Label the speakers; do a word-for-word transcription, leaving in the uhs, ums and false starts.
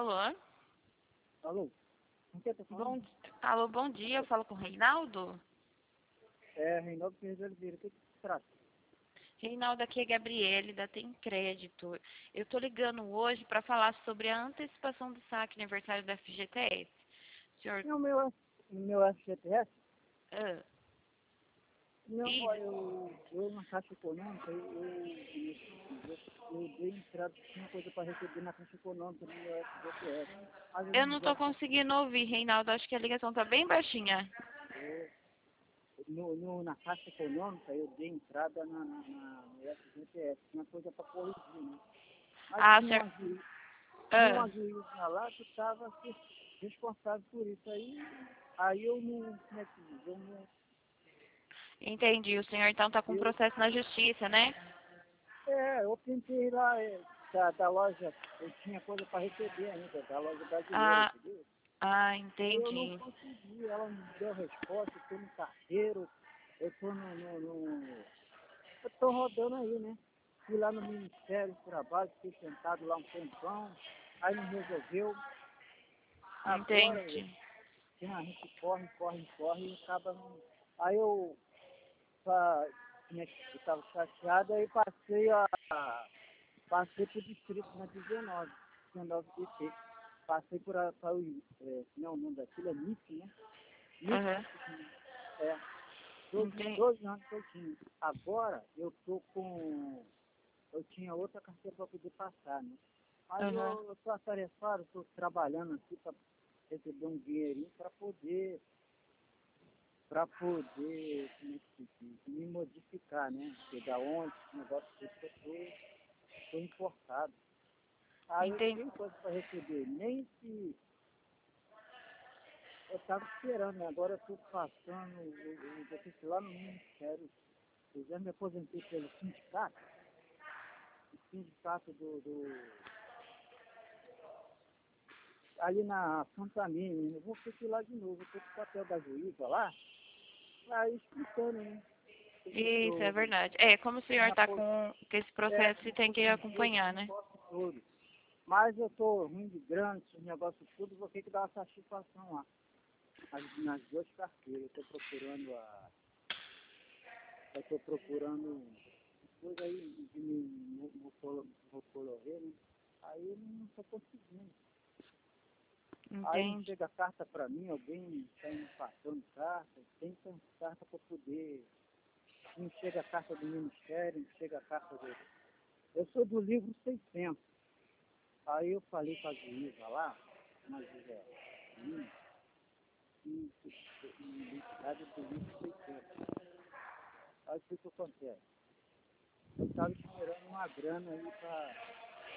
Speaker 1: Alô?
Speaker 2: Alô? Com quem tá falando?
Speaker 1: Bom, alô, bom dia. Eu falo com o Reinaldo?
Speaker 2: É, Reinaldo Ferreira de Oliveira. O que que se trata?
Speaker 1: Reinaldo, aqui é Gabriele, da Tem Crédito. Eu tô ligando hoje para falar sobre a antecipação do saque aniversário da F G T S. Senhor...
Speaker 2: Não, meu, meu F G T S?
Speaker 1: Ah,
Speaker 2: Não,
Speaker 1: isso.
Speaker 2: ó, eu, eu na Caixa Econômica, eu, eu, eu, eu dei entrada, tinha coisa para receber na Caixa Econômica no meu F G T S. Mas eu
Speaker 1: Eu
Speaker 2: não
Speaker 1: não tô
Speaker 2: gosto
Speaker 1: conseguindo ouvir, Reinaldo. Acho que a ligação tá bem baixinha.
Speaker 2: de... No, no, na Caixa Econômica, eu dei entrada na, na, na, no F G T S. Tinha coisa para corrigir, né? Mas
Speaker 1: Ah,
Speaker 2: tinha
Speaker 1: senhor...
Speaker 2: uma, juiz, tinha
Speaker 1: Ah,
Speaker 2: uma juíza lá que estava responsável por isso. Aí, aí eu não, como é que diz? Eu não...
Speaker 1: entendi. O senhor então tá com um
Speaker 2: Eu,
Speaker 1: processo na justiça, né?
Speaker 2: é, eu tentei lá é, da, da loja, eu tinha coisa para receber ainda, da loja brasileira,
Speaker 1: Ah,
Speaker 2: entendeu?
Speaker 1: ah,
Speaker 2: Aí eu não
Speaker 1: entendi.
Speaker 2: consegui, ela não deu resposta, eu estou no carteiro, eu estou no, no, no. Eu estou rodando aí, né? Fui lá no Ministério do Trabalho, fiquei sentado lá um tempão, aí não resolveu. Agora,
Speaker 1: Entendi.
Speaker 2: tem a gente corre, corre, corre e acaba não. Aí eu pra, né, eu estava chateado, aí passei a. Passei para o distrito na dezenove, dezenove D T. Passei por a, para o. É, não, o nome daquilo é M I F, né? M I F,
Speaker 1: Aham.
Speaker 2: é. doze,
Speaker 1: Entendi.
Speaker 2: doze anos que eu tinha. Agora eu tô com. Eu tinha outra carteira para poder passar, né? Mas
Speaker 1: Aham.
Speaker 2: eu estou atarefado, estou trabalhando aqui para receber um dinheirinho para poder. Para poder, como é que se diz? Me modificar, né? Pegar onde, esse negócio desse que eu estou importado. Aí eu
Speaker 1: Entendi.
Speaker 2: tenho coisa para receber. Nem se eu estava esperando, né? Agora eu estou passando, eu, eu vou ter que ir lá no Ministério. Eu já me aposentei pelo sindicato, o sindicato do, do ali na Santa Mina. Eu vou ter que ir lá de novo, eu estou com o papel da juíza lá, aí explicando, né? Eu
Speaker 1: Isso, é
Speaker 2: estou
Speaker 1: verdade. É, como o senhor
Speaker 2: me
Speaker 1: está
Speaker 2: apos-
Speaker 1: com com esse
Speaker 2: é,
Speaker 1: processo,
Speaker 2: me
Speaker 1: você tem que
Speaker 2: aposentei
Speaker 1: acompanhar,
Speaker 2: desse
Speaker 1: né?
Speaker 2: negócio todo. Mas eu estou ruim de grana, esses negócios tudo, vou ter que dar uma satisfação lá. Nas, nas duas carteiras, eu estou procurando a. Eu estou procurando coisa aí de me recolher, né? Aí eu não estou conseguindo. Aí não
Speaker 1: Entende?
Speaker 2: chega carta para mim, alguém está me passando carta, tem que ter carta para poder. Não chega a carta do Ministério, não chega a carta do. Eu sou do livro seiscentos. Aí eu falei com a juíza lá, uma juíza minha, e identidade do livro seiscentos. Aí o que que acontece? Eu estava esperando uma grana aí para